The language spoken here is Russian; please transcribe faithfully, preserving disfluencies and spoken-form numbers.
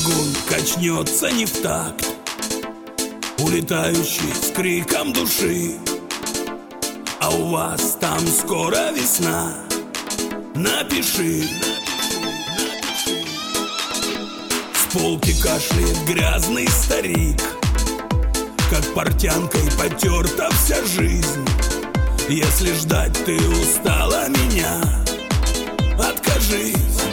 прыгун качнется не в такт, улетающий с криком души. А у вас там скоро весна, напиши. С полки кашляет грязный старик, как портянкой потерта вся жизнь. Если ждать ты устала меня, откажись.